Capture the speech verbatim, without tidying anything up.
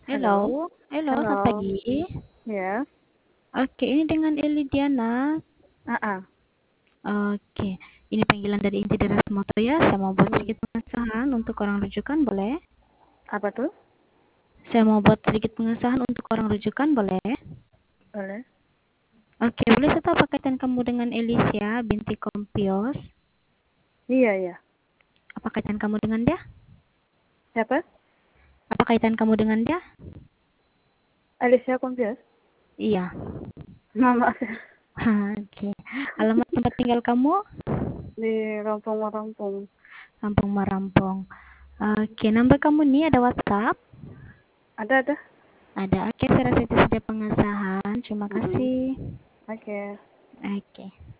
Halo, Halo, halo, selamat halo, pagi. ya, Oke, ini dengan Eli Diana. ah, Oke, ini panggilan dari inti dari Moto ya. Saya mau buat hmm, sedikit pengesahan untuk orang rujukan, boleh? apa tuh? Saya mau buat sedikit pengesahan untuk orang rujukan, boleh? Boleh? Oke, boleh saya tahu apa kaitan kamu dengan Elisha binti Kompios? Iya, iya. Apa kaitan kamu dengan dia? Siapa? Apa kaitan kamu dengan dia? Alicia Kompias? Iya. Mama Oke. Alamat tempat tinggal kamu? di Rampung-Rampung. Kampung Marampong. Oke, nomor kamu nih ada WhatsApp? Ada, ada. Ada. Oke, saya rasa itu saja pengesahan. Terima Mm-mm. kasih. Oke. Oke.